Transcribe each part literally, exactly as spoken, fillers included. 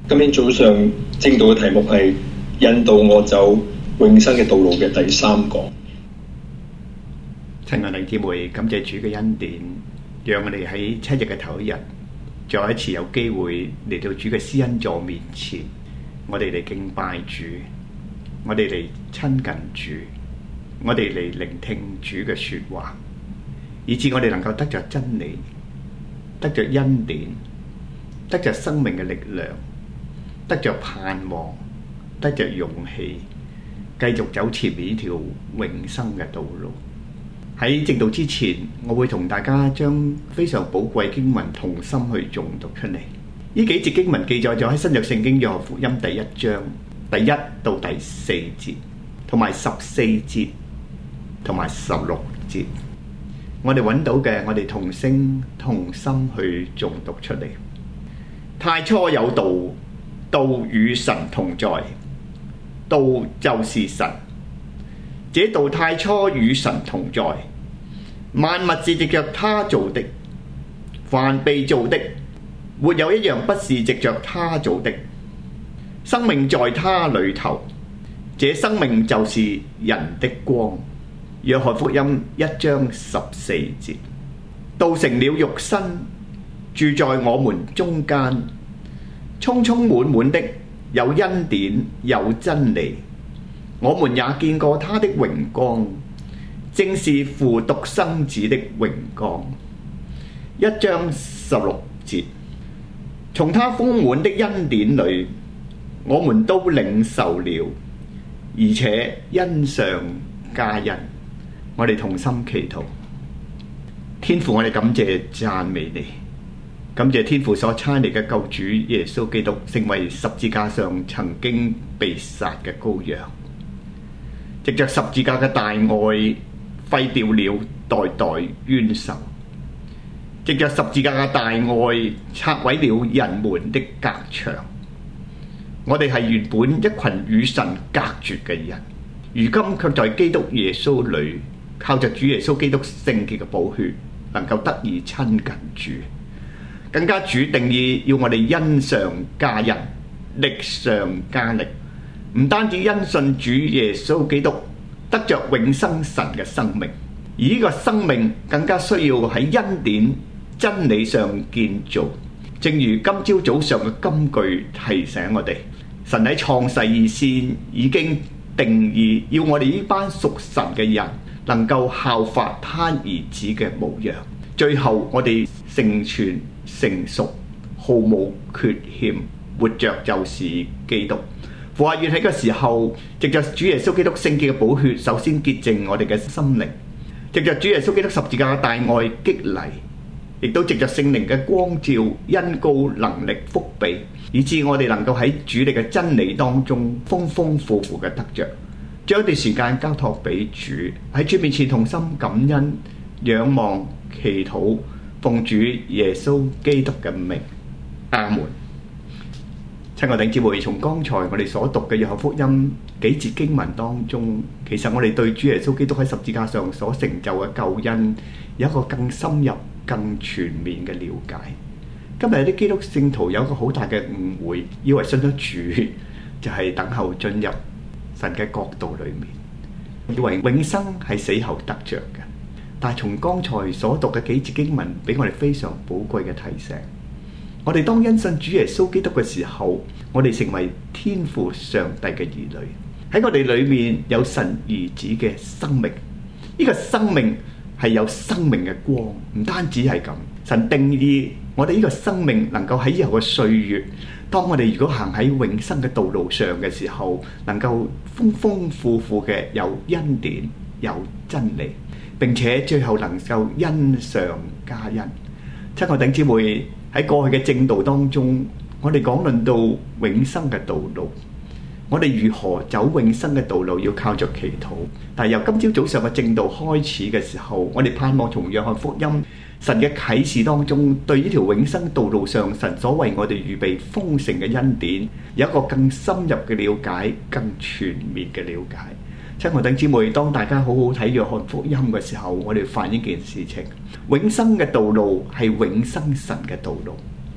今天早上正道嘅題目係引導我走永生嘅道路嘅第三講。 親愛的姊妹，感謝主嘅恩典，讓我哋喺七日嘅頭一日，再一次有機會嚟到主嘅施恩座面前，我哋嚟敬拜主，我哋嚟親近主，我哋嚟聆聽主嘅說話，以致我哋能夠得着真理，得着恩典，得着生命嘅力量，得着盼望，得着勇氣，繼續走前面呢條永生嘅道路。喺正道之前，我會同大家將非常寶貴經文同心去誦讀出嚟。呢幾節經文記載咗喺新約聖經約翰福音第一章第一到第四節，同埋十四節，同埋十六節。我哋揾到嘅，我哋同聲同心去誦讀出嚟。太初有道，道與神同在，道就是神。這道太初與神同在，萬物是藉着他造的，凡被造的，沒有一樣不是藉着他造的。生命在他裏頭，這生命就是人的光。約翰福音一章十四節。道成了肉身，住在我們中間，充充滿滿的有恩典有真理。我們也見過他的榮光，正是父獨生子的榮光。一章十六節。從他豐滿的恩典裏，我們都領受了，而且恩上加恩。我哋同心祈禱。天父，我哋感謝讚美你，感謝天父所差嚟嘅救主耶穌基督，成為十字架上曾經被殺嘅羔羊。藉着十字架嘅大愛，廢掉了代代冤仇；藉着十字架嘅大愛，拆毀了人們的隔牆。我哋係原本一群與神隔絕嘅人，如今卻在基督耶穌裏，靠着主耶穌基督聖潔嘅寶血，能夠得以親近主。更加主定意要我哋恩上加恩，力上加力。唔單止因信主耶穌基督得着永生神嘅生命，而呢個生命更加需要喺恩典真理上建造。正如今朝早上嘅金句提醒我哋，神喺創世以先已經定義要我哋呢班屬神嘅人能夠效法他兒子嘅模樣，最後我哋成全成熟，毫無缺陷，活着就是基督。父啊，願喺個時候，藉着主耶穌基督聖潔嘅寶血，首先潔淨我哋嘅心靈；藉着主耶穌基督十字架嘅大愛激勵，亦都藉着聖靈嘅光照、恩膏、能力、覆庇，以致我哋能夠喺主你嘅真理當中豐豐富富嘅得着。將一段時間交託俾主，喺主面前同心感恩、仰望、祈禱，奉主耶穌基督嘅名，阿門。親愛的弟兄姊妹，從剛才我哋所讀嘅約翰福音幾節經文當中，其實我哋對主耶穌基督喺十字架上所成就嘅救恩有一個更深入、更全面嘅了解。今日有啲基督聖徒有一個好大嘅誤會，以為信咗主就係等候進入神嘅國度裏面，以為永生係死後得着嘅。但係從剛才所讀嘅幾節經文，俾我哋非常寶貴嘅提醒。我哋當因信主耶穌基督嘅時候，我哋成為天父上帝嘅兒女。喺我哋裏面有神兒子嘅生命，呢個生命係有生命嘅光。唔單止係咁，神定義我哋呢個生命能夠喺以後嘅歲月，當我哋如果行喺永生嘅道路上嘅時候，能夠豐豐富富嘅有恩典有真理，並且最後能夠恩上加恩。親愛弟兄姊妹，喺過去嘅正道當中，我哋講論到永生嘅道路，我哋如何走永生嘅道路，要靠着祈禱。但係由今朝早上嘅正道開始嘅時候，我哋盼望從約翰福音神嘅啟示當中，對呢條永生道路上神所為我哋預備豐盛嘅恩典，有一個更深入嘅了解，更全面嘅了解。親愛弟兄姊妹，當大家好好睇約翰福音嘅時候，我哋發現一件事情：永生嘅道路係永生神嘅道路。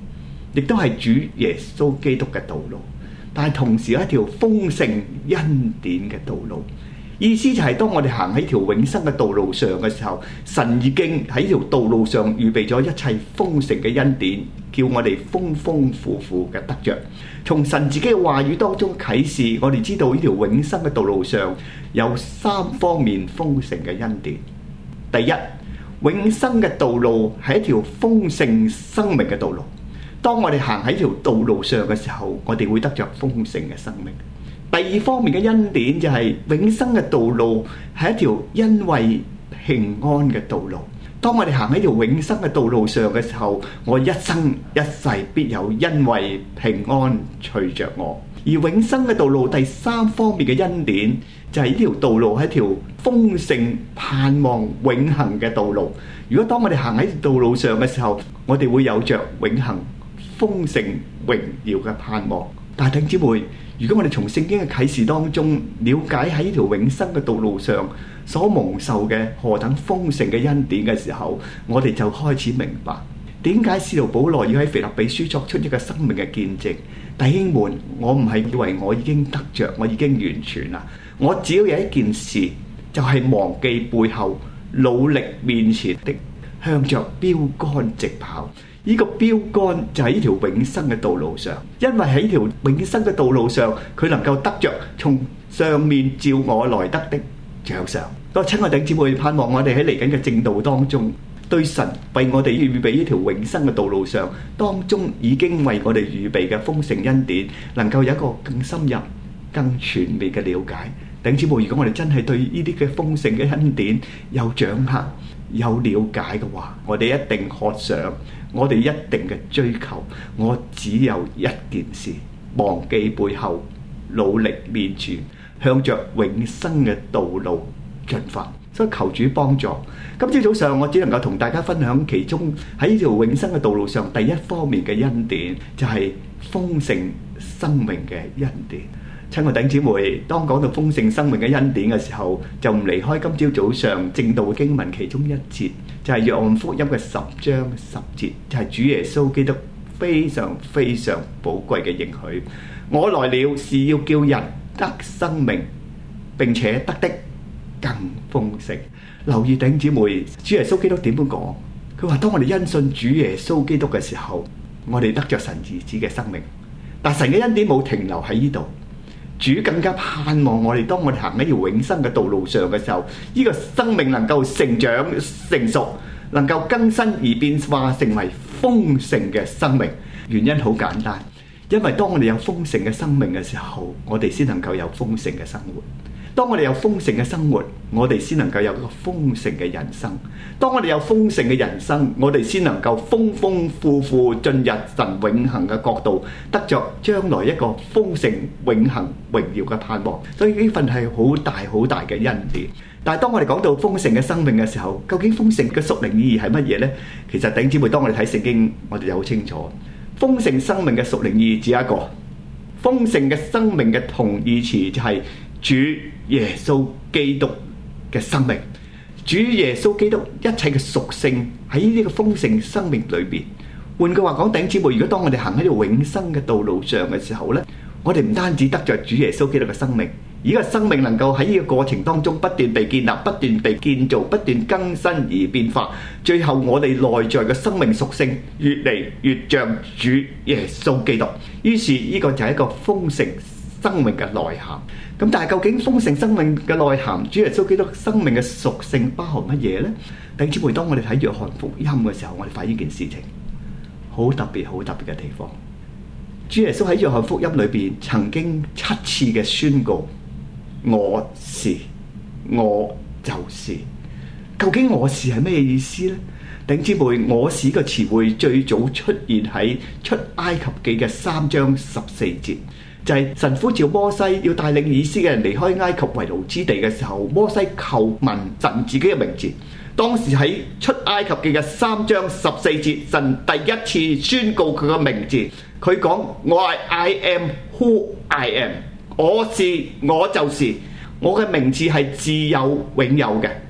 亦都係主耶穌基督嘅道路，但係同時有一條豐盛恩典嘅道路。意思就係當我哋行喺條永生嘅道路上嘅時候，神已經喺條道路上預備咗一切豐盛嘅恩典，叫我哋豐豐富富嘅得着。從神自己嘅話語當中啟示，我哋知道呢條永生嘅道路上有三方面豐盛嘅恩典。第一，永生嘅道路係一條豐盛生命嘅道路。當我哋行喺條道路上嘅時候，我哋會得着豐盛嘅生命。第二方面嘅恩典就係永生嘅道路係一條因為平安嘅道路。當我哋行喺條永生嘅道路上嘅時候，我一生一世必有因為平安隨着我。而永生嘅道路第三方面嘅恩典就係呢條道路係一條豐盛盼望永恆嘅道路。如果當我哋行喺道路上嘅時候，我哋會有着永恆豐盛榮耀嘅盼望。但係弟兄姊妹，如果我哋從聖經嘅啟示當中了解喺呢條永生嘅道路上所蒙受嘅何等豐盛嘅恩典嘅時候，我哋就開始明白點解使徒保羅要喺腓立比書作出一個生命嘅見證。弟兄們，我唔係以為我已經得着，我已經完全啦。我只要有一件事，就係忘記背後，努力面前的，向着標杆直跑。呢個標杆就喺呢條永生嘅道路上，因為喺呢條永生嘅道路上，佢能夠得着從上面召我來得的獎賞。多親愛弟兄姊妹，盼望我哋喺嚟緊嘅正道當中，對神為我哋預備呢條永生嘅道路上，當中已經為我哋預備嘅豐盛恩典，能夠有一個更深入、更全面嘅了解。弟兄姊妹，如果我哋真係對呢啲嘅豐盛嘅恩典有掌握、有了解嘅話，我哋一定渴想，我哋一定嘅追求，我只有一件事，忘記背後，努力面前，向着永生嘅道路進發。所以求主幫助。今朝早上我只能夠同大家分享其中喺呢條永生嘅道路上第一方面嘅恩典，就係豐盛生命嘅恩典。親愛弟兄姊妹，當講到豐盛生命嘅恩典嘅時候，就唔離開今朝早上正道經文其中一節，就係約翰福音嘅十章十節，就係主耶穌基督非常非常寶貴嘅應許。我來了是要叫人得生命，並且得的更豐盛。留意弟兄姊妹，主耶穌基督點樣講？佢話當我哋因信主耶穌基督嘅時候，我哋得着神兒子嘅生命。但神嘅恩典冇停留喺呢度。主更加盼望我哋，當我哋行喺條永生嘅道路上嘅時候，呢個生命能夠成長成熟，能夠更新而變化成為豐盛嘅生命。原因好簡單，因為當我哋有豐盛嘅生命嘅時候，我哋先能夠有豐盛嘅生活。當我哋有豐盛嘅生活，我哋先能夠有一個豐盛嘅人生。當我哋有豐盛嘅人生，我哋先能夠豐豐富富進入神永恆嘅國度，得着將來一個豐盛永恆榮耀嘅盼望。所以呢份係好大好大嘅恩典。但係當我哋講到豐盛嘅生命嘅時候，究竟豐盛嘅屬靈意義係乜嘢呢？其實弟兄姊妹，當我哋睇聖經，我哋就好清楚，豐盛生命嘅屬靈意義只有一個。豐盛嘅生命嘅同義詞就係主耶穌基督嘅生命，主耶穌基督一切嘅屬性喺呢個豐盛生命裏邊。換句話講，弟兄姊妹，如果當我哋行喺條永生嘅道路上嘅時候呢，我哋唔單止得着主耶穌基督嘅生命，而個生命能夠喺呢個過程當中不斷被建立、不斷被建造、不斷更新而變化，最後我哋內在嘅生命屬性越嚟越像主耶穌基督。於是呢個就係一個豐盛生命嘅內涵。咁但係究竟豐盛生命嘅內涵，主耶穌基督生命嘅屬性包含乜嘢呢？弟兄姊妹，當我哋睇約翰福音嘅時候，我哋發現呢件事情好特別、好特別嘅地方。主耶穌喺約翰福音裏邊曾經七次嘅宣告：我是，我就是。究竟我是係咩意思呢？弟兄姊妹，我是個詞彙最早出現喺出埃及記嘅三章十四節。就係神呼召摩西要帶領以色列人離開埃及為奴之地嘅時候，摩西求問神自己嘅名字。當時喺出埃及記嘅三章十四節，神第一次宣告佢嘅名字。佢講：我係 I am who I am， 我是我就是，我嘅名字係自有永有嘅。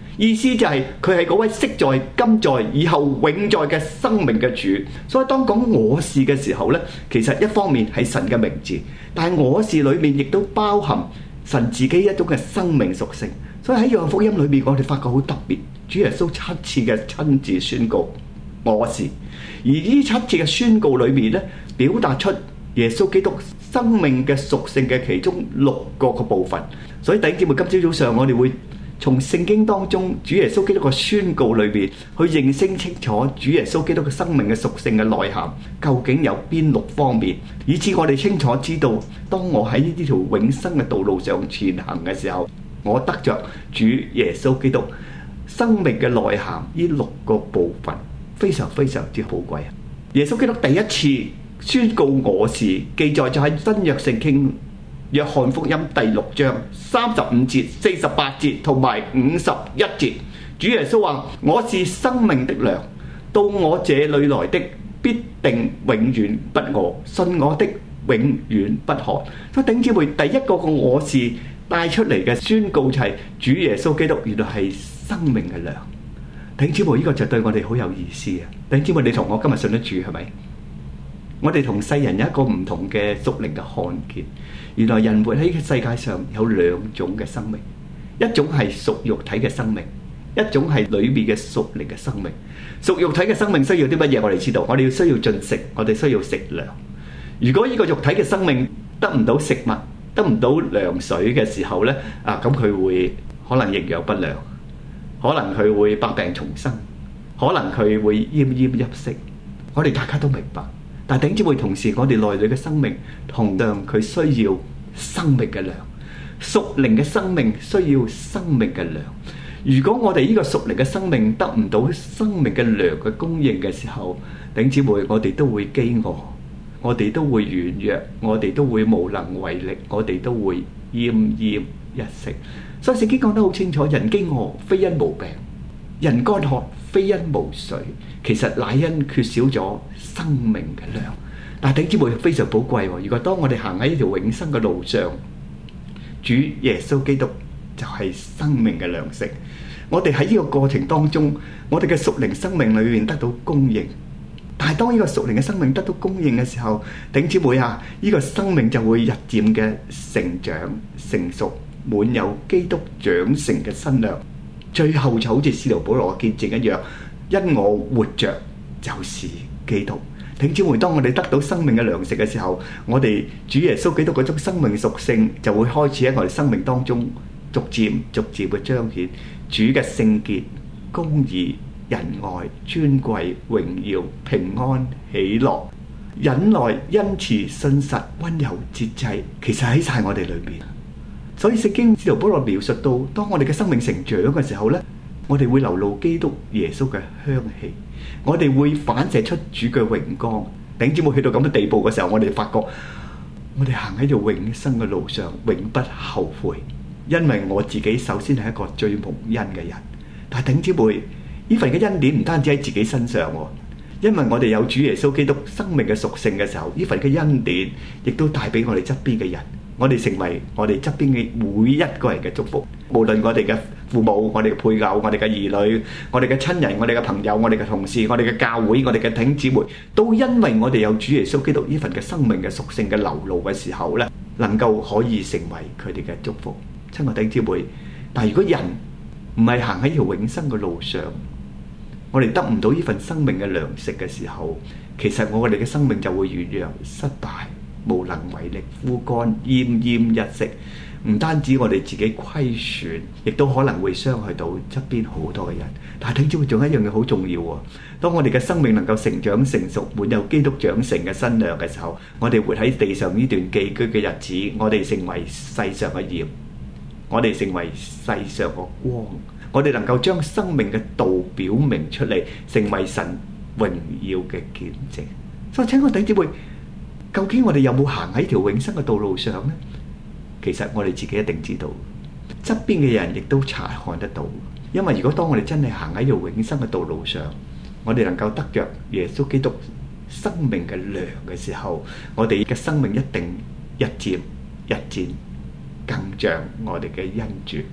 意思就係佢係嗰位昔在、今在、以後永在嘅生命嘅主。所以當講我是嘅時候呢，其實一方面係神嘅名字，但係我是裏面亦都包含神自己一種嘅生命屬性。所以喺約翰福音裏面，我哋發覺好特別，主耶穌七次嘅親自宣告我是，而呢七次嘅宣告裏面呢，表達出耶穌基督生命嘅屬性嘅其中六個個部分。所以弟兄姊妹，今朝早上我哋會從聖經當中主耶穌基督嘅宣告裏邊去認識清楚主耶穌基督嘅生命嘅屬性嘅內涵，究竟有邊六方面，以致我哋清楚知道，當我喺呢條永生嘅道路上前行嘅時候，我得着主耶穌基督生命嘅內涵呢六個部分，非常非常之寶貴啊！耶穌基督第一次宣告我是，記載就喺新約聖經約翰福音第六章三十五節、四十八節同埋五十一節，主耶穌話：我是生命的糧，到我這裏來的必定永遠不餓，信我的永遠不渴。所以弟兄姊妹，第一個個我是帶出嚟嘅宣告就係主耶穌基督原來係生命嘅糧。弟兄姊妹，呢個就對我哋好有意思啊！弟兄姊妹，你同我今日信得住係咪？我哋同世人有一個唔同嘅屬靈嘅看見。原來人活喺世界上有兩種嘅生命，一種係屬肉體嘅生命，一種係裏面嘅屬靈嘅生命。屬肉體嘅生命需要啲乜嘢？我哋知道，我哋要需要進食，我哋需要食糧。如果呢個肉體嘅生命得唔到食物，得唔到涼水嘅時候呢，啊咁佢會可能營養不良，可能佢會百病叢生，可能佢會奄奄一息。我哋大家都明白。但係弟兄姊妹，同時我哋內裏嘅生命同樣佢需要生命嘅糧，屬靈嘅生命需要生命嘅糧。如果我哋呢個屬靈嘅生命得唔到生命嘅糧嘅供應嘅時候，弟兄姊妹，我哋都會飢餓，我哋都會軟弱，我哋都會無能為力，我哋都會奄奄一息。所以聖經講得好清楚，人飢餓非因無病，人乾渴非因無水，其實乃因缺少咗生命嘅糧。但係弟兄姊妹，非常寶貴喎。如果當我哋行喺呢條永生嘅路上，主耶穌基督就係生命嘅糧食。我哋喺呢個過程當中，我哋嘅屬靈生命裏面得到供應。但係當呢個屬靈嘅生命得到供應嘅時候，弟兄姊妹啊，呢個生命就會日漸嘅成長成熟，滿有基督長成嘅身量。最後就好似使徒保羅嘅見證一樣，因我活着就是基督。弟兄姊妹，當我哋得到生命嘅糧食嘅時候，我哋主耶穌基督嗰種生命屬性就會開始喺我哋生命當中逐漸逐漸嘅彰顯。主嘅聖潔、公義、仁愛、尊貴、榮耀、平安、喜樂、忍耐、恩慈、信實、溫柔、節制，其實喺晒我哋裏面。所以聖經使徒保羅描述到，當我哋嘅生命成長嘅時候呢，我哋會流露基督耶穌嘅香氣，我哋會反射出主嘅榮光。弟兄姊妹，去到咁嘅地步嘅時候，我哋發覺我哋行喺條永生嘅路上，永不後悔。因為我自己首先係一個最蒙恩嘅人，但係弟兄姊妹，呢份嘅恩典唔單止喺自己身上，因為我哋有主耶穌基督生命嘅屬性嘅時候，呢份嘅恩典亦都帶俾我哋側邊嘅人。我哋成為我哋側邊嘅每一個人嘅祝福，無論我哋嘅父母、我哋嘅配偶、我哋嘅兒女、我哋嘅親人、我哋嘅朋友、我哋嘅同事、我哋嘅教會、我哋嘅弟兄姊妹，都因為我哋有主耶穌基督呢份嘅生命嘅屬性嘅流露嘅時候咧，能夠可以成為佢哋嘅祝福。親愛弟兄姊妹，但係如果人唔係行喺條永生嘅路上，我哋得唔到呢份生命嘅糧食嘅時候，其實我哋嘅生命就會軟弱、失敗、無能為力、枯乾、奄奄一息。唔單止我哋自己虧損，亦都可能會傷害到側邊好多嘅人。但係弟兄姊妹，仲有一樣嘢好重要喎。當我哋嘅生命能夠成長成熟，滿有基督長成嘅身量嘅時候，我哋活喺地上呢段寄居嘅日子，我哋成為世上嘅鹽，我哋成為世上嘅光，我哋能夠將生命嘅道表明出嚟，成為神榮耀嘅見證。所以請我弟兄姊妹，究竟我哋有冇行喺條永生嘅道路上呢？其實我哋自己一定知道，側邊嘅人亦都察看得到。因為如果當我哋真係行喺條永生嘅道路上，我哋能夠得着耶穌基督生命嘅糧嘅時候，我哋嘅生命一定日漸日漸更像我哋嘅恩主。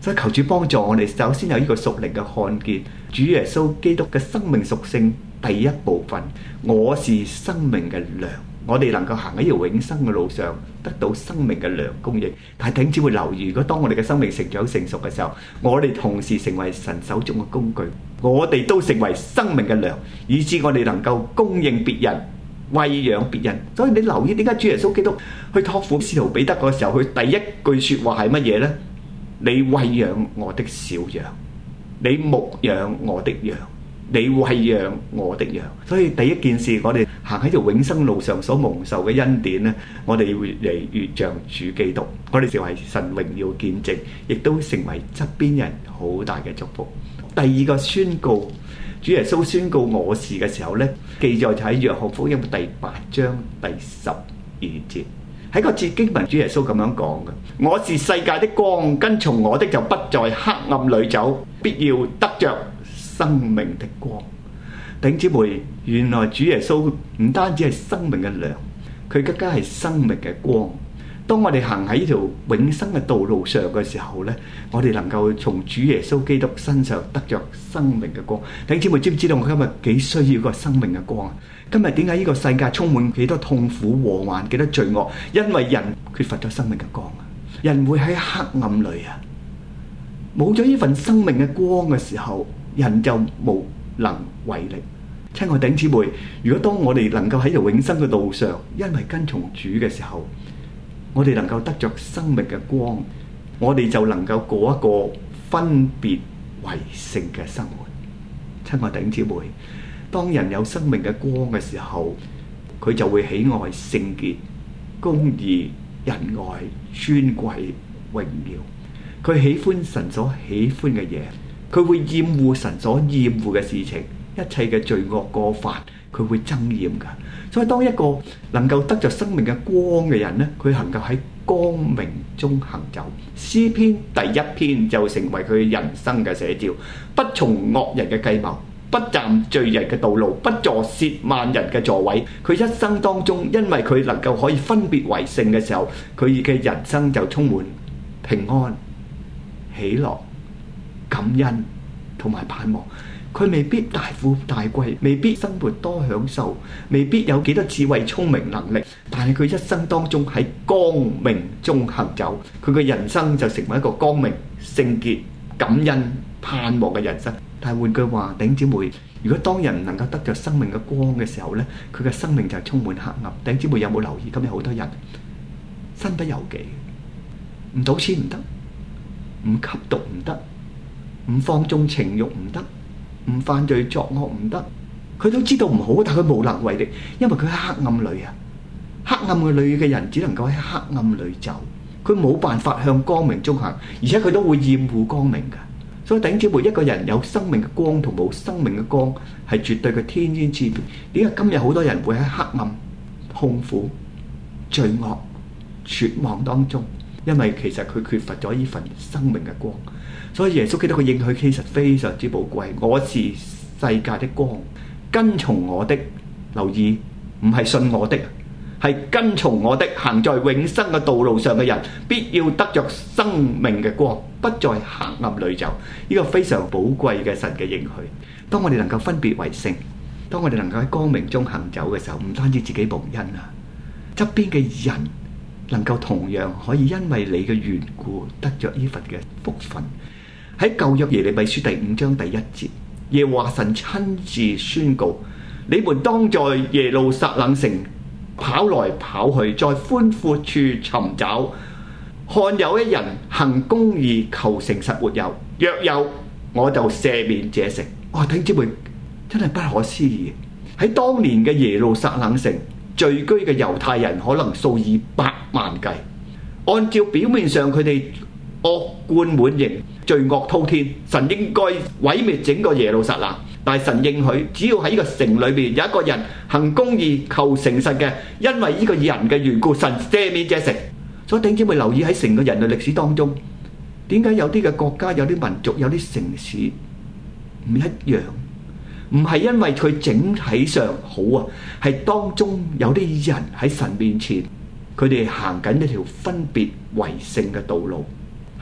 所以求主幫助我哋，首先有呢個屬靈嘅看見主耶穌基督嘅生命屬性。第一部分，我是生命嘅糧，我哋能夠行喺呢條永生嘅路上，得到生命嘅糧供應。但係頂只會留意，如果當我哋嘅生命成長成熟嘅時候，我哋同時成為神手中嘅工具，我哋都成為生命嘅糧，以致我哋能夠供應別人、餵養別人。所以你留意點解主耶穌基督去託付使徒彼得嗰時候，佢第一句說話係乜嘢呢？你餵養我的小羊，你牧養我的羊，你餵養我的羊。所以第一件事，我哋行喺條永生路上所蒙受嘅恩典呢，我哋越嚟越像主基督，我哋成為神榮耀見證，亦都成為側邊人好大嘅祝福。第二個宣告，主耶穌宣告我是嘅時候呢，記載就喺約翰福音第八章第十二節。喺個節經文，主耶穌咁樣講嘅：我是世界的光，跟從我的就不在黑暗裏走，必要得着生命的光。弟兄姊妹，原來主耶穌唔單止係生命嘅糧，佢更加係生命嘅光。當我哋行喺呢條永生嘅道路上嘅時候呢，我哋能夠從主耶穌基督身上得着生命嘅光。弟兄姊妹，知唔知道我今日幾需要個生命嘅光啊？今日點解呢個世界充滿幾多痛苦禍患、幾多罪惡？因為人缺乏咗生命嘅光啊！人會喺黑暗裏啊，冇咗呢份生命嘅光嘅時候，人就無能為力。親愛弟兄姊妹，如果當我哋能夠喺條永生嘅道上，因為跟從主嘅時候，我哋能夠得着生命嘅光，我哋就能夠過一個分別為聖嘅生活。親愛弟兄姊妹，當人有生命嘅光嘅時候，佢就會喜愛聖潔、公義、仁愛、尊貴、榮耀。佢喜歡神所喜歡嘅嘢，佢會厭惡神所厭惡嘅事情，一切嘅罪惡過犯，佢會憎厭㗎。所以當一個能夠得着生命嘅光嘅人呢，佢能夠喺光明中行走。詩篇第一篇就成為佢人生嘅寫照：不從惡人嘅計謀，不站罪人嘅道路，不坐褻慢人嘅座位。佢一生當中，因為佢能夠可以分別為聖嘅時候，佢嘅人生就充滿平安、喜樂、感恩同埋盼望。佢未必大富大貴，未必生活多享受，未必有幾多智慧聰明能力，但係佢一生當中喺光明中行走，佢嘅人生就成為一個光明、聖潔、感恩、盼望嘅人生。但係換句話，弟兄姊妹，如果當人唔能夠得着生命嘅光嘅時候呢，佢嘅生命就係充滿黑暗。弟兄姊妹有冇留意？今日好多人身不由己，唔賭錢唔得，唔吸毒唔得，唔放縱情慾唔得，唔犯罪作惡唔得，佢都知道唔好，但佢無能為力，因為佢喺黑暗裏啊。黑暗嘅裏嘅人只能夠喺黑暗裏走，佢冇辦法向光明中行，而且佢都會厭惡光明噶。所以弟兄姊妹，一個人有生命嘅光同冇生命嘅光係絕對嘅天淵之別。點解今日好多人會喺黑暗、痛苦、罪惡、絕望當中？因為其實佢缺乏咗呢份生命嘅光。所以耶穌基督嘅應許其實非常之寶貴。我是世界的光，跟從我的，留意唔係信我的，係跟從我的，行在永生嘅道路上嘅人，必要得着生命嘅光，不在黑暗裏走。呢個非常寶貴嘅神嘅應許。當我哋能夠分別為聖，當我哋能夠喺光明中行走嘅時候，唔單止自己蒙恩啊，側邊嘅人能夠同樣可以因為你嘅緣故得着呢份嘅福分。喺舊約耶利米書第五章第一節，耶和華神親自宣告：你們當在耶路撒冷城跑來跑去，在寬闊處尋找，看有一人行公義，求誠實沒有？若有，我就赦免這城。哇！弟兄姊妹，真係不可思議。喺當年嘅耶路撒冷城，聚居嘅猶太人可能數以百萬計。按照表面上佢哋惡貫滿盈、罪惡滔天，神應該毀滅整個耶路撒冷。但係神應許，只要喺呢個城裏邊有一個人行公義、求誠實嘅，因為呢個人嘅緣故，神赦免這城。所以弟兄姊妹留意喺成個人類歷史當中，點解有啲嘅國家、有啲民族、有啲城市唔一樣？唔係因為佢整體上好啊，係當中有啲人喺神面前，佢哋行緊一條分別為聖嘅道路，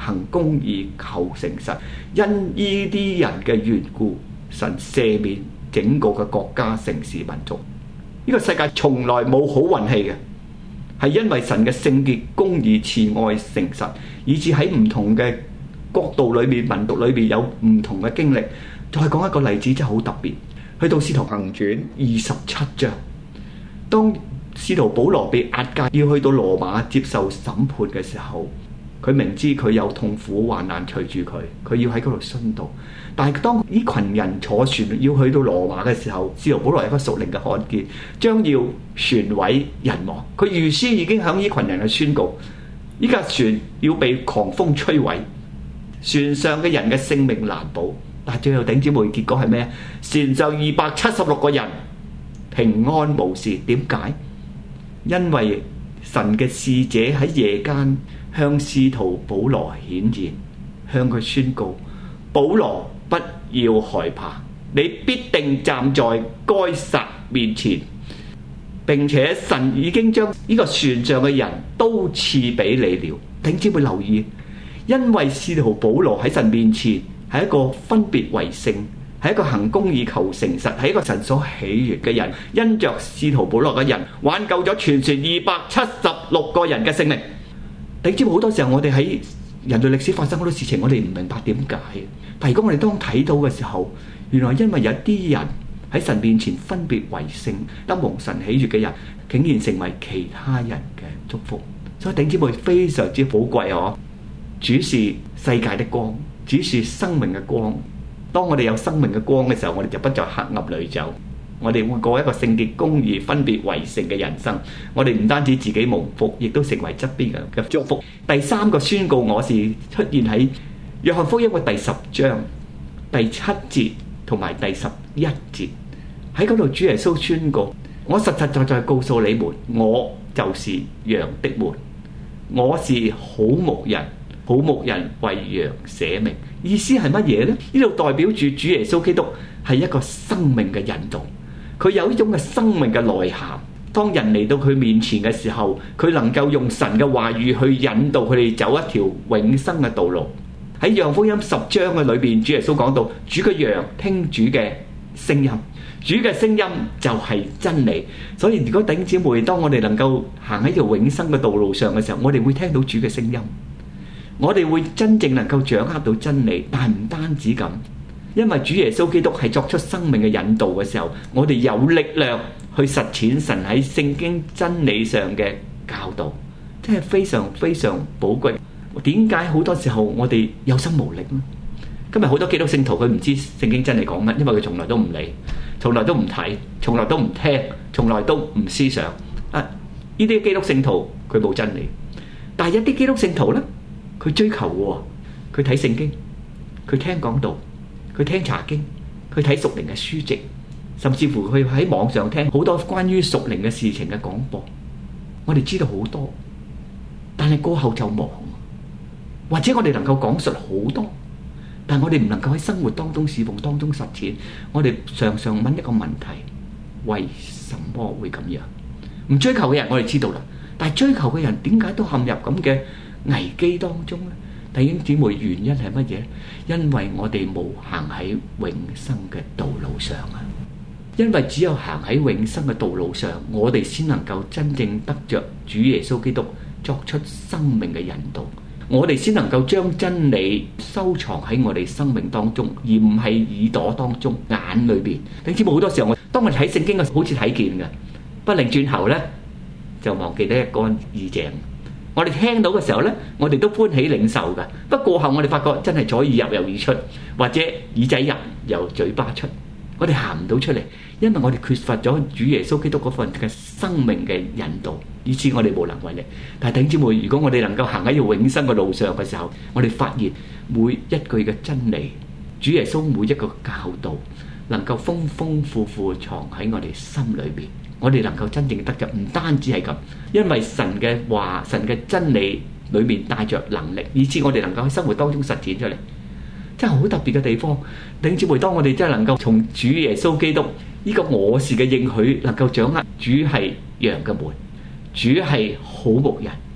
行公義、求誠實。因呢啲人嘅緣故，神赦免整個嘅國家、城市、民族。呢個世界從來冇好運氣嘅，係因為神嘅聖潔、公義、慈愛、誠實，以致喺唔同嘅國度裏面、民族裏面有唔同嘅經歷。再講一個例子真係好特別，去到使徒行傳二十七章，當使徒保羅被押解要去到羅馬接受審判嘅時候，佢明知佢有痛苦患難隨住佢，佢要喺嗰度殉道。但係當呢群人坐船要去到羅馬嘅時候，使徒保羅有一個屬靈嘅看見，將要船毀人亡。佢預先已經向呢群人去宣告，呢架船要被狂風摧毀，船上嘅人嘅性命難保。但係最後頂姊妹結果係咩？船上二百七十六個人平安無事。點解？因為神嘅使者喺夜間向使徒保羅顯現，向佢宣告：保羅，不要害怕，你必定站在該撒面前，並且神已經將呢個船上嘅人都賜俾你了。頂姊妹留意，因為使徒保羅喺神面前係一個分別為聖，係一個行公義、求誠實，係一個神所喜悅嘅人。因着使徒保羅嘅人，挽救咗全船二百七十六個人嘅性命。你知唔知好多時候我哋喺人類歷史發生好多事情，我哋唔明白點解。但係如果我哋當睇到嘅時候，原來因為有啲人喺神面前分別為聖，得蒙神喜悅嘅人，竟然成為其他人嘅祝福。所以弟兄姊妹非常之寶貴哦！主是世界的光，主是生命嘅光。當我哋有生命嘅光嘅時候，我哋就不在黑暗裏走，我哋會過一個聖潔、公義、分別為聖嘅人生。我哋唔單止自己蒙福，亦都成為側邊人嘅祝福。第三個宣告我是出現喺約翰福音嘅第十章第七節同埋第十一節，喺嗰度主耶穌宣告：我實實在在告訴你們，我就是羊的門，我是好牧人，好牧人為羊捨命。意思係乜嘢呢？呢度代表住主耶穌基督係一個生命嘅引導，佢有呢種嘅生命嘅內涵。當人嚟到佢面前嘅時候，佢能夠用神嘅話語去引導佢哋走一條永生嘅道路。喺約翰福音十章嘅裏邊，主耶穌講到主嘅羊聽主嘅聲音，主嘅聲音就係真理。所以如果弟兄姊妹，當我哋能夠行喺條永生嘅道路上嘅時候，我哋會聽到主嘅聲音，我哋會真正能夠掌握到真理。但係唔單止咁，因為主耶穌基督係作出生命嘅引導嘅時候，我哋有力量去實踐神喺聖經真理上嘅教導，真係非常非常寶貴。點解好多時候我哋有心無力呢？今日好多基督聖徒佢唔知聖經真理講乜，因為佢從來都唔理，從來都唔睇，從來都唔聽，從來都唔思想。啊，呢啲基督聖徒佢冇真理，但係一啲基督聖徒呢，佢追求嘅，佢睇聖經，佢聽講道，佢聽查經，佢睇屬靈嘅書籍，甚至乎佢喺網上聽好多關於屬靈嘅事情嘅廣播。我哋知道好多，但係過後就忘。或者我哋能夠講述好多，但係我哋唔能夠喺生活當中、侍奉當中實踐。我哋常常問一個問題：為什麼會咁樣？唔追求嘅人我哋知道啦，但係追求嘅人點解都陷入咁嘅危機當中呢？弟兄姊妹，原因係乜嘢？因為我哋冇行喺永生嘅道路上啊！因為只有行喺永生嘅道路上，我哋先能夠真正得着主耶穌基督作出生命嘅引導。我哋先能夠將真理收藏喺我哋生命當中，而唔係耳朵當中、眼裏邊。你知冇？好多時候我當我哋睇聖經嘅時候，好似睇見嘅，不擰轉頭呢，就忘記得一乾二淨。我哋聽到嘅時候呢，我哋都歡喜領受嘅。不過後我哋發覺真係左耳入右耳出，或者耳仔入由嘴巴出，我哋行唔到出嚟，因為我哋缺乏咗主耶穌基督嗰份嘅生命嘅引導，以致我哋無能為力。但係弟兄姊妹，如果我哋能夠行喺要永生嘅路上嘅時候，我哋發現每一句嘅真理，主耶穌每一個教導，能夠豐豐富富藏喺我哋心裏邊，我哋能夠真正得着。唔單止係咁，因為神嘅話、神嘅真理裏面帶着能力，以致我哋能夠喺生活當中實踐出嚟。真係好特別嘅地方。弟兄姊妹，當我哋真係能夠從主耶穌基督呢個我是嘅應許，能夠掌握主係羊嘅門，主係好牧人，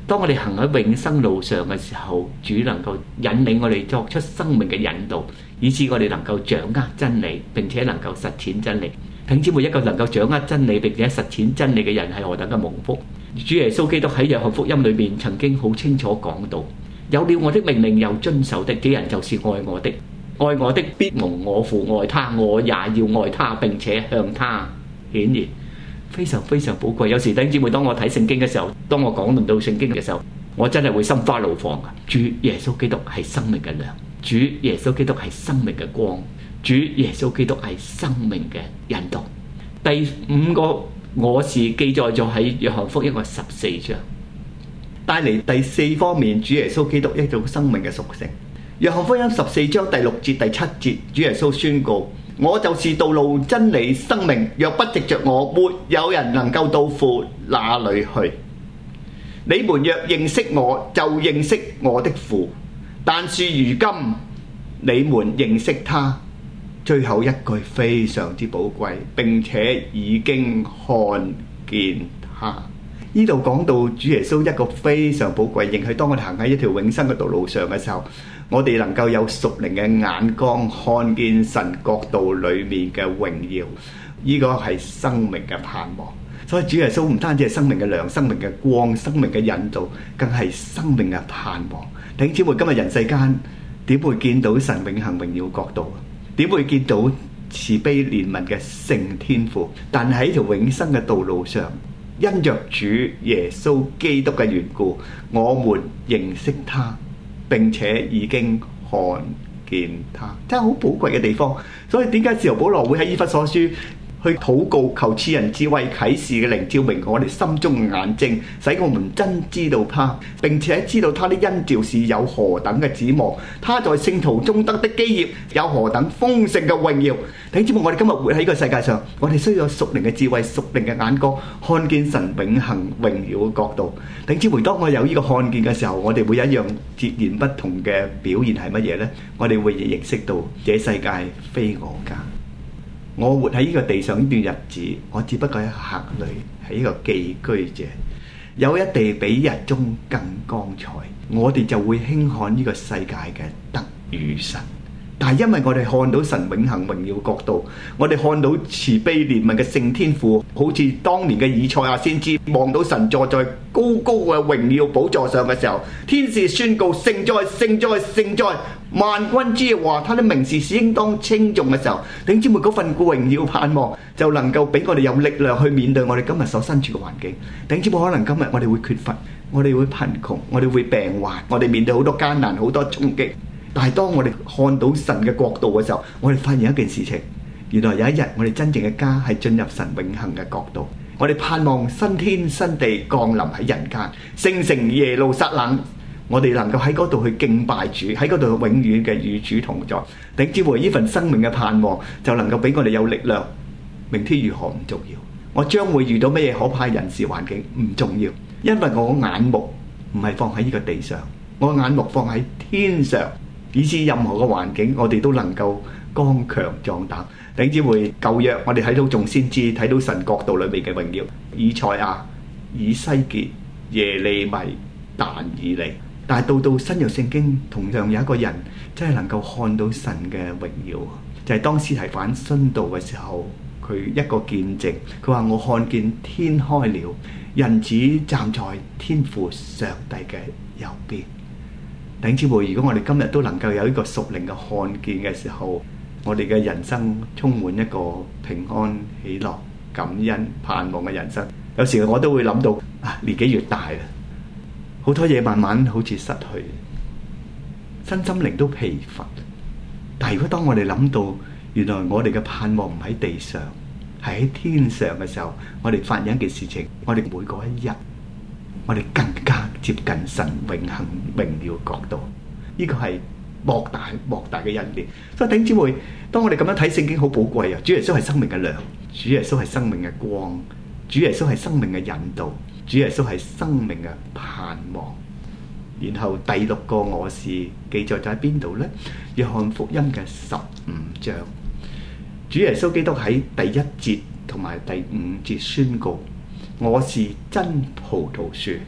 當我哋行喺永生路上嘅時候，主能夠引領我哋作出生命嘅引導，以致我哋能夠掌握真理，並且能夠實踐真理。弟兄姊妹，一個能夠掌握真理並且實踐真理嘅人係何等嘅蒙福！主耶穌基督喺約翰福音裏面曾經好清楚講到，有了我的命令又遵守的，這人就是愛我的。愛我的必蒙我父愛他，我也要愛他，並且向他顯現。非常非常寶貴。有時弟兄姊妹，當我睇聖經嘅時候，當我講論到聖經嘅時候，我真係會心花怒放嘅。主耶穌基督係生命嘅亮，主耶穌基督係生命嘅光，主耶穌基督係生命嘅引導。第五個我是記載咗喺約翰福音嘅十四章， 帶嚟第四方面主耶穌基督一種生命嘅屬性。約翰福音十四章第六節第七節，主耶穌宣告：我就是道路、真理、生命，若不藉着我，沒有人能夠到父那裏去。你們若認識我，就認識我的父。但是如今你們認識他。最後一句非常之寶貴，並且已經看見他。呢度講到主耶穌一個非常寶貴，亦係當我哋行喺一條永生嘅道路上嘅時候，我哋能夠有屬靈嘅眼光，看見神國度裏面嘅榮耀。呢個係生命嘅盼望。所以主耶穌唔單止係生命嘅亮、生命嘅光、生命嘅引導，更係生命嘅盼望。弟兄姊妹，今日人世間點會見到神永恆榮耀國度？點會見到慈悲憐憫嘅聖天父？但係喺條永生嘅道路上，因着主耶穌基督嘅緣故，我們認識他，並且已經看見他，真係好寶貴嘅地方。所以點解使徒保羅會喺以弗所書去禱告，求賜人智慧啟示嘅靈照明我哋心中嘅眼睛，使我們真知道他，並且知道他的恩召是有何等嘅指望，他在聖徒中得的基業有何等豐盛嘅榮耀。弟兄姊妹，我哋今日活喺呢個世界上，我哋需要有屬靈嘅智慧、屬靈嘅眼光，看見神永恆榮耀嘅角度。弟兄姊妹，當我有呢個看見嘅時候，我哋會有一樣截然不同嘅表現係乜嘢呢？我哋會認識到這世界非我家。我活喺呢個地上呢段日子，我只不過係一個客旅，係一個寄居者。有一地比日中更光彩，我哋就會輕看呢個世界嘅得與失。但係因為我哋看到神永恆榮耀國度，我哋看到慈悲憐憫嘅聖天父，好似當年嘅以賽亞先知望到神坐在高高嘅榮耀寶座上嘅時候，天使宣告聖哉聖哉聖哉，萬軍之耶和華，他的名是應當稱頌嘅時候，弟兄姊妹，嗰份榮耀盼望就能夠俾我哋有力量去面對我哋今日所身處嘅環境。弟兄姊妹，可能今日我哋會缺乏，我哋會貧窮，我哋會病患，我哋面對好多艱難，好多衝擊。但係當我哋看到神嘅國度嘅時候，我哋發現一件事情，原來有一日我哋真正嘅家係進入神永恆嘅國度。我哋盼望新天新地降臨喺人間，聖城耶路撒冷，我哋能夠喺嗰度去敬拜主，喺嗰度永遠嘅與主同在。弟兄姊妹，呢份生命嘅盼望就能夠俾我哋有力量。明天如何唔重要，我將會遇到乜嘢可怕人事環境唔重要，因為我眼目唔係放喺呢個地上，我眼目放喺天上。以至任何嘅環境，我哋都能夠剛強壯膽。弟兄姊妹，舊約我哋睇到眾先知，睇到神國度裏面嘅榮耀，以賽亞、以西結、耶利米、但以理。但係到到新約聖經，同樣有一個人真係能夠看到神嘅榮耀，就係當司提反殉道嘅時候，佢一個見證，佢話我看見天開了，人子站在天父上帝嘅右邊。弟兄姊妹，如果我哋今日都能夠有一個屬靈嘅看見嘅時候，我哋嘅人生充滿一個平安、喜樂、感恩、盼望嘅人生。有時我都會諗到啊，年紀越大啦，好多嘢慢慢好似失去，身心靈都疲乏。但係如果當我哋諗到原來我哋嘅盼望唔喺地上，係喺天上嘅時候，我哋發現一件事情，我哋每過一日，我哋更加接近神永恆榮耀國度。呢個係莫大莫大嘅恩典。所以弟兄姊妹，當我哋咁樣睇聖經好寶貴啊！主耶穌係生命嘅亮，主耶穌係生命嘅光，主耶穌係生命嘅引導，主耶穌係生命嘅盼望。然後第六個我是記載咗喺邊度呢？約翰福音嘅十五章，主耶穌基督喺第一節同埋第五節宣告：我是真葡萄樹，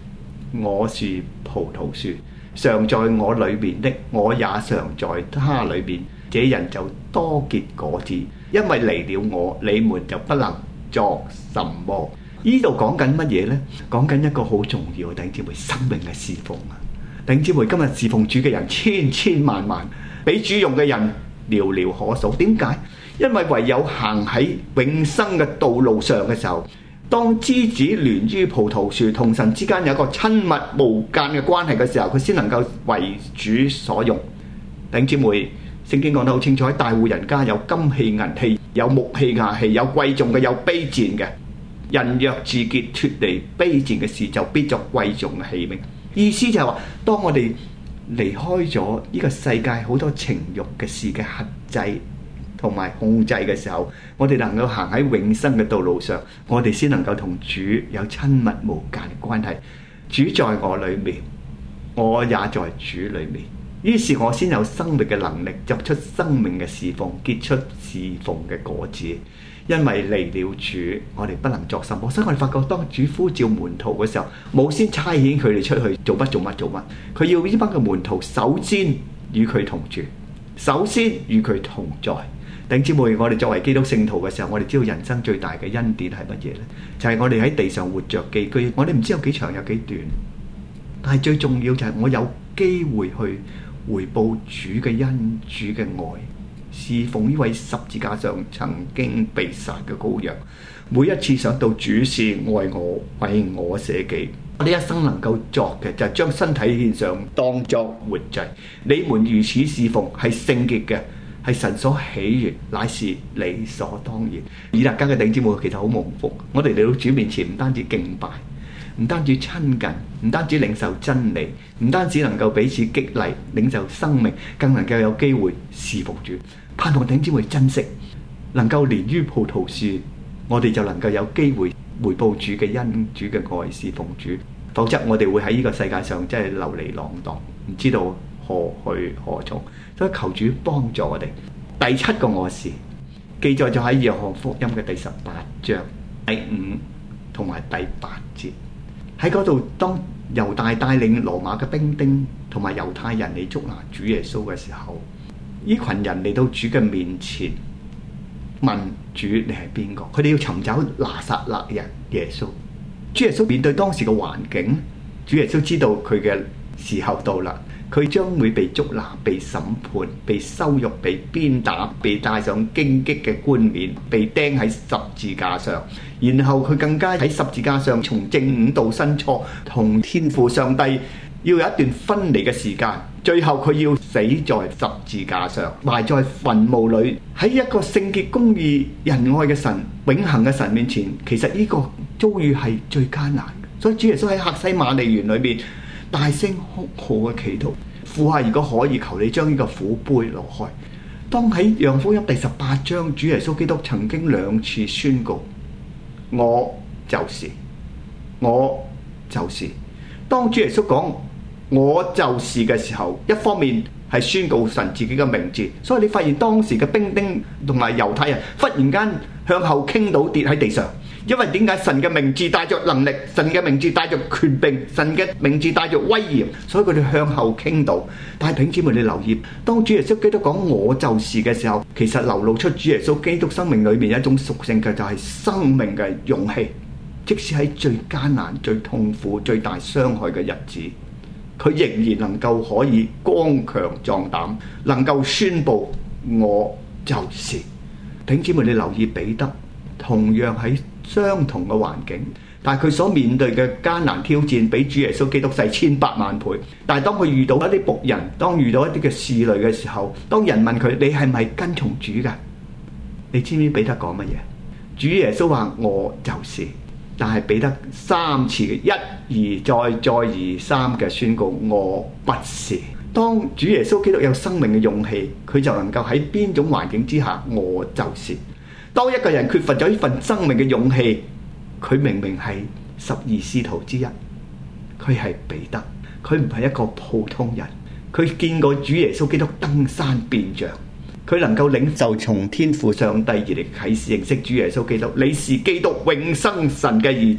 我是葡萄樹，常在我裏面的，我也常在他裏面，這人就多結果子，因為離了我，你們就不能作什麼。呢度講緊乜嘢呢？講緊一個好重要嘅弟兄姊妹生命嘅侍奉啊！弟兄姊妹，今日侍奉主嘅人千千萬萬，俾主用嘅人寥寥可數。點解？因為唯有行喺永生嘅道路上嘅時候，當枝子連於葡萄樹，同神之間有一個親密無間嘅關係嘅時候，佢先能夠為主所用。弟兄姊妹，聖經講得好清楚，喺大戶人家有金器銀器，有木器瓦器，有貴重嘅，有卑賤嘅。人若自潔脫離卑賤嘅事，就必作貴重嘅器皿。意思就係話，當我哋離開咗呢個世界好多情慾嘅事嘅轄制同埋控制嘅時候，我哋能夠行喺永生嘅道路上，我哋先能夠同主有親密無間嘅關係。主在我裏面，我也在主裏面，於是我先有生命嘅能力，作出生命嘅侍奉，結出侍奉嘅果子。因為離了主，我哋不能作什麼。所以我哋發覺，當主呼召門徒嘅時候，冇先差遣佢哋出去做乜做乜做乜，佢要呢班嘅門徒首先與佢同住，首先與佢同在。弟兄姊妹，我哋作為基督聖徒嘅時候，我哋知道人生最大嘅恩典係乜嘢呢？就係、是、我哋喺地上活着寄居，我哋唔知有幾長有幾短，但係最重要就係我有機會去回報主嘅恩、主嘅愛。侍奉呢位十字架上曾經被殺嘅羔羊，每一次想到主是愛我，為我捨己，我哋一生能夠作嘅就係將身體獻上，當作活祭。你們如此侍奉係聖潔嘅，係神所喜悅，乃是理所當然。以達家嘅弟兄姊妹其實好蒙福，我哋嚟到主面前唔單止敬拜，唔單止親近，唔單止領受真理，唔單止能夠彼此激勵領受生命，更能夠有機會侍奉主。盼望弟兄姊妹珍惜，能夠連於葡萄樹，我哋就能夠有機會回報主嘅恩、主嘅愛，侍奉主。否則我哋會喺呢個世界上真係流離浪蕩，唔知道何去何從。所以求主幫助我哋。第七個我是記載咗喺約翰福音嘅第十八章第五同埋第八節。喺嗰度，當猶大帶領羅馬嘅兵丁同埋猶太人嚟捉拿主耶穌嘅時候，呢群人嚟到主嘅面前問主你係邊個？佢哋要尋找拿撒勒人耶穌。主耶穌面對當時嘅環境，主耶穌知道佢嘅時候到啦，佢將會被捉拿、被審判、被羞辱、被鞭打、被戴上荊棘嘅冠冕、被釘喺十字架上，然後佢更加喺十字架上從正午到申初同天父上帝要有一段分離嘅時間，最後佢要死在十字架上，埋在墳墓裏。喺一個聖潔公義仁愛嘅神、永恆嘅神面前，其實呢個遭遇係最艱難嘅。所以主耶穌喺客西馬尼園裏面大聲哭號嘅祈禱，父啊，如果可以，求你將呢個苦杯攞開。當喺約翰福音第十八章，主耶穌基督曾經兩次宣告：我就是，我就是。當主耶穌講我就是嘅時候，一方面係宣告神自己嘅名字，所以你發現當時嘅兵丁同埋猶太人忽然間向後傾倒跌喺地上，因為點解？神嘅名字帶着能力，神嘅名字帶着權柄，神嘅名字帶着威嚴，所以佢哋向後傾倒。但係弟兄姊妹，你留意，當主耶穌基督講我就是嘅時候，其實流露出主耶穌基督生命裏面一種屬性嘅，就係生命嘅勇氣。即使喺最艱難、最痛苦、最大傷害嘅日子，佢仍然能夠可以剛強壯膽，能夠宣布我就是。弟兄姊妹，你留意彼得，同樣喺相同嘅環境，但係佢所面對嘅艱難挑戰比主耶穌基督細千百萬倍。但係當佢遇到一啲僕人，當遇到一啲嘅事類嘅時候，當人問佢你係咪跟從主㗎？你知唔知彼得講乜嘢？主耶穌話我就是。但係彼得三次嘅一而再再而三嘅宣告我不是。當主耶穌基督有生命嘅勇氣，佢就能夠喺邊種環境之下我就是。當一個人缺乏咗呢份生命嘅勇氣，佢明明係十二使徒之一，佢係彼得，佢唔係一個普通人，佢見過主耶穌基督登山變像，佢能夠領受從天父上帝而嚟啟示認識主耶穌基督，你是基督永生神嘅兒子。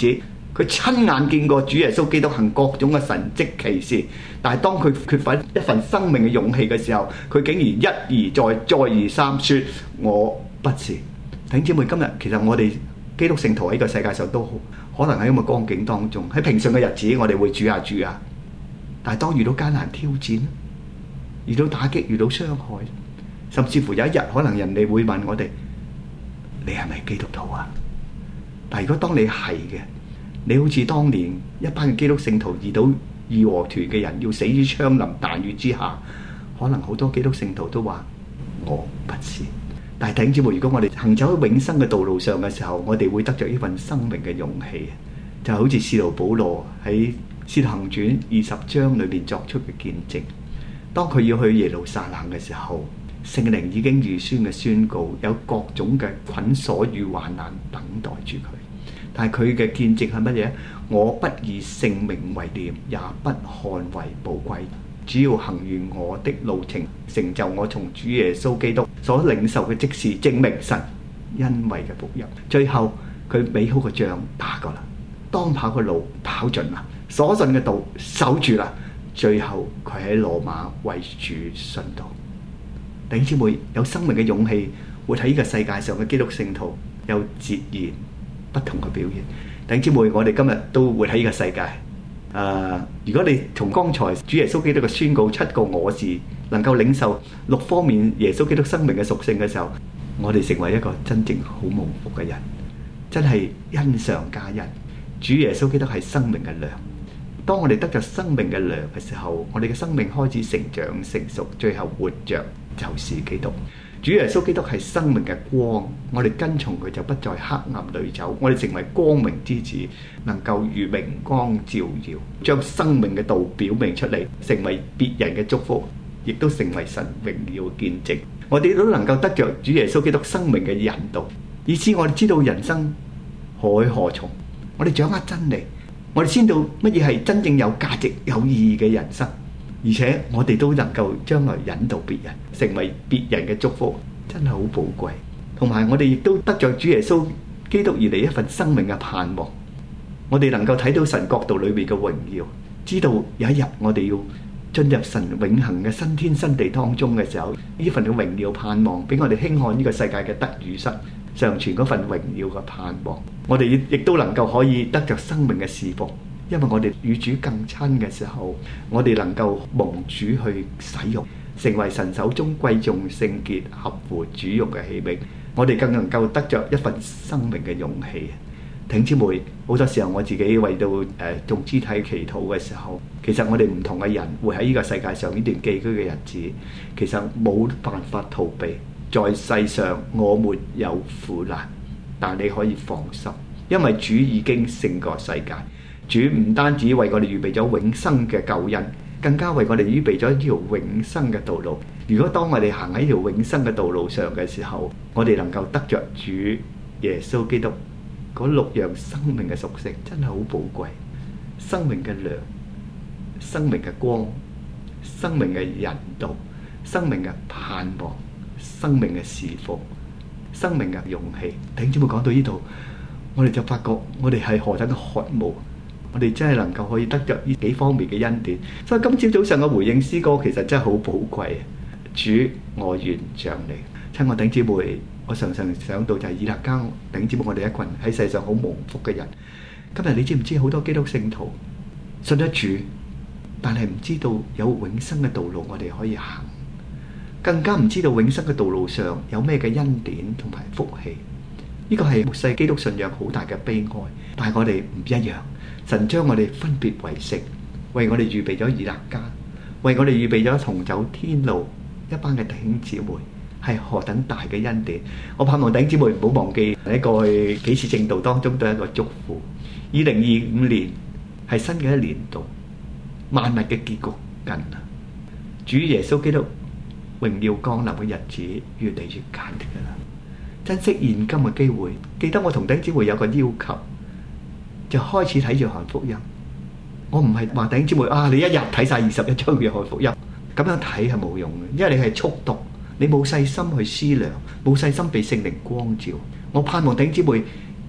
佢親眼見過主耶穌基督行各種嘅神蹟奇事，但係當佢缺乏一份生命嘅勇氣嘅時候，佢竟然一而再、再而三說我不是。弟兄姊妹，今日其實我哋基督聖徒喺個世界上都可能喺咁嘅光景當中，喺平常嘅日子我哋會主下主啊，但係當遇到艱難挑戰，遇到打擊、遇到傷害，甚至乎有一日可能人哋會問我哋：你係咪基督徒啊？但係如果當你係嘅，你好似當年一班嘅基督聖徒遇到義和團嘅人要死於槍林彈雨之下，可能好多基督聖徒都話我不是。但係弟兄姊妹，如果我哋行走喺永生嘅道路上嘅時候，我哋會得着呢份生命嘅勇氣，就好似使徒保羅喺使徒行傳二十章裏面作出嘅見證。當佢要去耶路撒冷嘅時候，聖靈已經預先嘅宣告有各種嘅捆鎖與患難等待住佢。但係佢嘅見證係乜嘢？我不以性命為念，也不看為寶貴，只要行完我的路程，成就我從主耶穌基督所領受嘅職事，證明神恩惠嘅福音。最後佢美好嘅仗打過啦，當跑嘅路跑盡啦，所信嘅道守住啦，最後佢喺羅馬為主殉道。弟兄姊妹，有生命嘅勇氣活喺呢個世界上嘅基督聖徒有截然不同嘅表現。弟兄姊妹，我哋今日都活喺呢個世界。誒、呃，如果你從剛才主耶穌基督嘅宣告七個我是，能夠領受六方面耶穌基督生命嘅屬性嘅時候，我哋成為一個真正好蒙福嘅人，真係恩上加恩。主耶穌基督係生命嘅糧。當我哋得着生命嘅糧嘅時候，我哋嘅生命開始成長成熟，最後活着就是基督。主耶穌基督係生命嘅光，我哋跟從佢就不在黑暗裏走，我哋成為光明之子，能夠如明光照耀，將生命嘅道表明出嚟，成為別人嘅祝福，亦都成為神榮耀嘅見證。我哋都能夠得着主耶穌基督生命嘅引導，以致我哋知道人生海何從，我哋掌握真理，我哋知道乜嘢係真正有價值有意義嘅人生，而且我哋都能夠將來引導別人，成為別人嘅祝福，真係好寶貴。同埋我哋亦都得着主耶穌基督而嚟一份生命嘅盼望，我哋能夠睇到神國度裏面嘅榮耀，知道有一日我哋要進入神永恆嘅新天新地當中嘅時候，呢份嘅榮耀盼望俾我哋輕看呢個世界嘅得與失，常存嗰份榮耀嘅盼望。我哋亦都能夠可以得着生命嘅侍奉，因為我哋與主更親嘅時候，我哋能夠蒙主去使用，成為神手中貴重聖潔合乎主用嘅器皿。我哋更能夠得着一份生命嘅勇氣。弟兄姊妹，好多時候我自己為到誒眾肢體祈禱嘅時候，其實我哋唔同嘅人會喺呢個世界上呢段寄居嘅日子，其實冇辦法逃避。在世上我沒有苦難，但你可以放心，因為主已經勝過世界。主唔單止為我哋預備咗永生嘅救恩，更加為我哋預備咗一條永生嘅道路。如果當我哋行喺條永生嘅道路上嘅時候，我哋能夠得着主耶穌基督嗰六樣生命嘅屬性，真係好寶貴。生命嘅糧，生命嘅光，生命嘅引導，生命嘅盼望，生命嘅侍奉，生命嘅勇氣。弟兄姊妹，講到呢度，我哋就發覺我哋係何等嘅渴慕，我哋真係能夠可以得着呢幾方面嘅恩典。所以今朝早上嘅回應詩歌其實真係好寶貴。主，我願像你。親愛弟兄姊妹，我常常想到就係以勒加弟兄姊妹，我哋一群喺世上好蒙福嘅人。今日你知唔知好多基督聖徒信得主，但係唔知道有永生嘅道路我哋可以行，更加唔知道永生嘅道路上有咩嘅恩典同埋福氣。呢個係末世基督信仰好大嘅悲哀。但係我哋唔一樣，神將我哋分別為聖，為我哋預備咗以勒加，為我哋預備咗同走天路一班嘅弟兄姊妹，係何等大嘅恩典。我盼望弟兄姊妹唔好忘記喺過去幾次證道當中都係一個祝福。二零二五年係新嘅一年度，萬物嘅結局近啦。主耶穌基督榮耀降臨嘅日子越嚟越近嘅啦。珍惜現今嘅機會，記得我同弟兄姊妹有個要求，就開始睇約翰福音。我唔係話弟兄姊妹啊，你一日睇晒二十一章約翰福音，咁樣睇係冇用嘅，因為你係速讀，你冇細心去思量，冇細心被聖靈光照。我盼望弟兄姊妹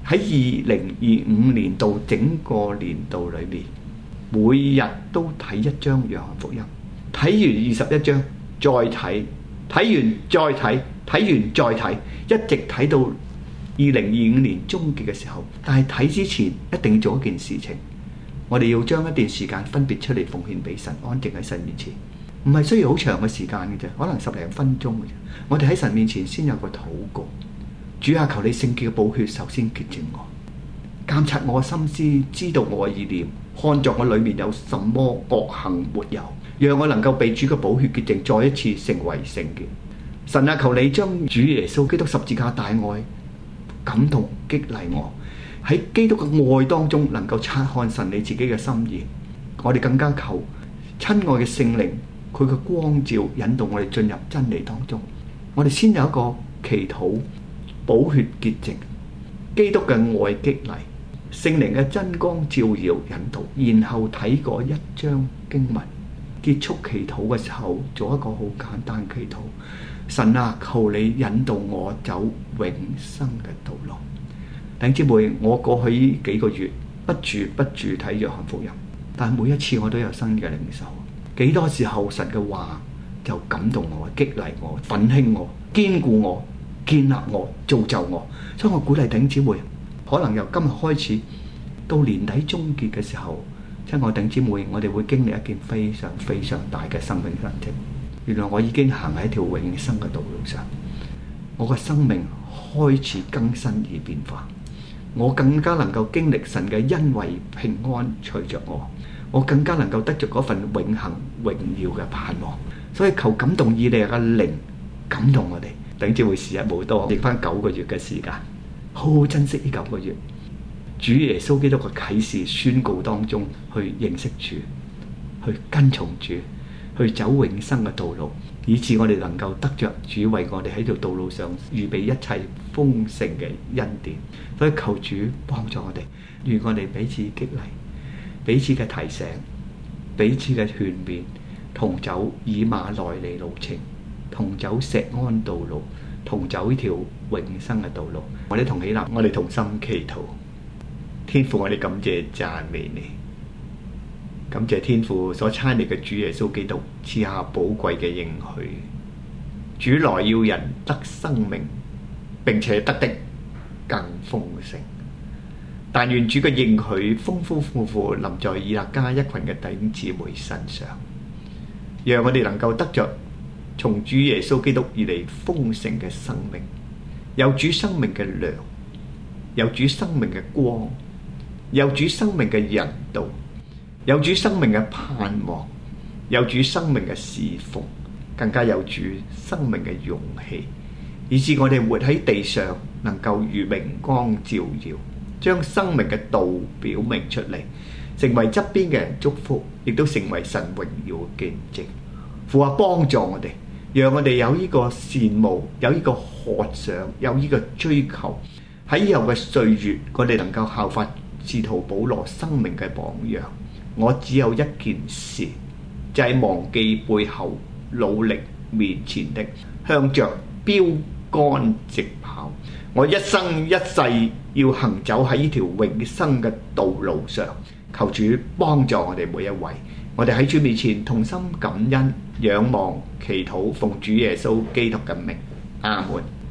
喺二零二五年度整個年度裏面，每日都睇一章約翰福音，睇完二十一章再睇，睇完再睇，睇完再睇，一直睇到二零二五年終結嘅時候。但係睇之前一定要做一件事情，我哋要將一段時間分別出嚟奉獻俾神，安靜喺神面前，唔係需要好長嘅時間嘅啫，可能十零分鐘嘅啫。我哋喺神面前先有個禱告，主啊，求你聖潔嘅寶血首先潔淨我，監察我嘅心思，知道我嘅意念，看在我裏面有什麼惡行沒有，讓我能夠被主嘅寶血潔淨，再一次成為聖潔。神啊，求你將主耶穌基督十字架大愛感動激勵我，喺基督嘅愛當中能夠察看神你自己嘅心意。我哋更加求親愛嘅聖靈，佢嘅光照引導我哋進入真理當中。我哋先有一個祈禱，寶血潔淨，基督嘅愛激勵，聖靈嘅真光照耀引導，然後睇過一章經文，結束祈禱嘅時候做一個好簡單祈禱。神啊，求你引導我走永生嘅道路。弟兄姊妹，我過去呢幾個月不住不住睇約翰福音，但每一次我都有新嘅領受。幾多時候神嘅話就感動我、激勵我、奮興我、堅固我、建立我、造就我。所以我鼓勵弟兄姊妹，可能由今日開始到年底終結嘅時候，親愛弟兄姊妹，我哋會經歷一件非常非常大嘅生命神蹟。原來我已經行喺一條永生嘅道路上，我嘅生命開始更新而變化，我更加能夠經歷神嘅恩惠平安隨着我，我更加能夠得着嗰份永恆榮耀嘅盼望。所以求感動以利亞嘅靈感動我哋，等住會時日無多，剩翻九個月嘅時間，好好珍惜呢九個月，主耶穌基督嘅啟示宣告當中去認識主，去跟從主，去走永生嘅道路，以致我哋能夠得着主為我哋喺條道路上預備一切豐盛嘅恩典。所以求主幫助我哋，願我哋彼此激勵，彼此嘅提醒，彼此嘅勸勉，同走以馬內利路程，同走錫安道路，同走呢條永生嘅道路。我哋同起立，我哋同心祈禱。天父，我哋感謝讚美你，感謝天父所差嚟嘅主耶穌基督賜下寶貴嘅應許。主來要人得生命，並且得的更豐盛。但願主嘅應許豐豐富富臨在以勒家一群嘅弟兄姊妹身上，讓我哋能夠得着從主耶穌基督而嚟豐盛嘅生命，有主生命嘅糧，有主生命嘅光，有主生命嘅引導，有主生命嘅盼望，有主生命嘅侍奉，更加有主生命嘅勇氣，以致我哋活喺地上能夠如明光照耀，將生命嘅道表明出嚟，成為側邊嘅人祝福，亦都成為神榮耀嘅見證。父啊，幫助我哋，讓我哋有呢個羨慕，有呢個渴想，有呢個追求，喺以後嘅歲月，我哋能夠效法使徒保羅生命嘅榜樣。我只有一件事，就係忘記背後，努力面前的，向着標杆直跑。我一生一世要行走喺呢條永生嘅道路上。求主幫助我哋每一位，我哋喺主面前同心感恩、仰望、祈禱，奉主耶穌基督嘅名，阿門。